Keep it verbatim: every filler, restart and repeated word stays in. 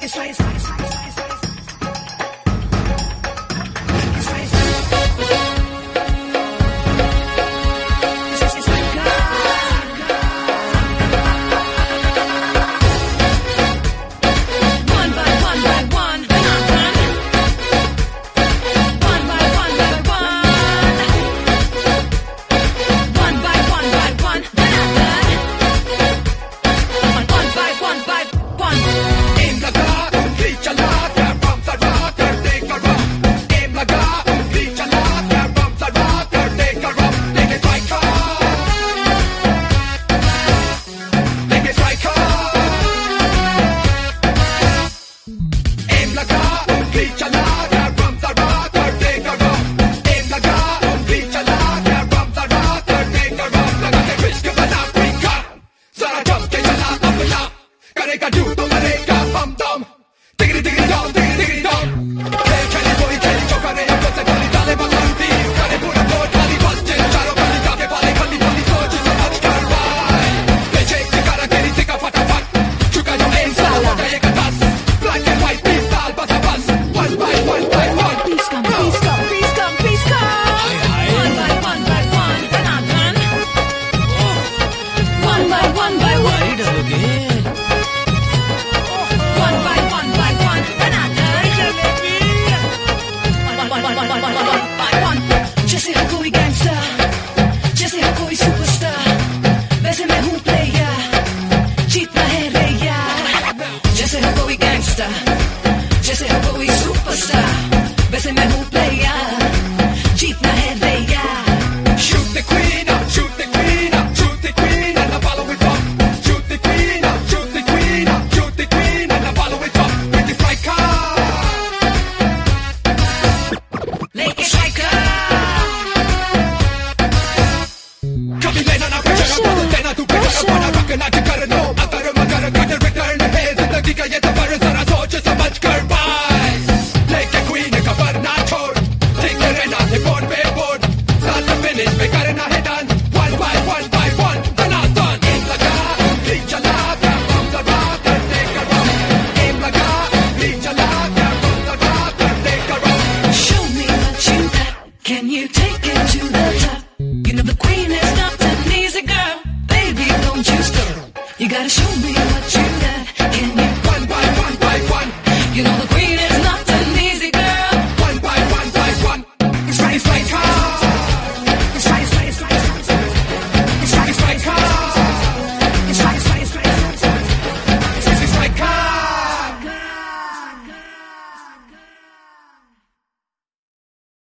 It's right, it's right, it's right, it's right, it's right. जैसे हो कोई gangster, जैसे हो कोई सुपरस्टार, वैसे मैं हूँ प्लेयर, जीतना है रे यार। जैसे हो कोई गैंगस्टर, जैसे हो कोई सुपरस्टार, वैसे मैं हूँ प्लेयर, जीतना है रे यार। Shoot the queen.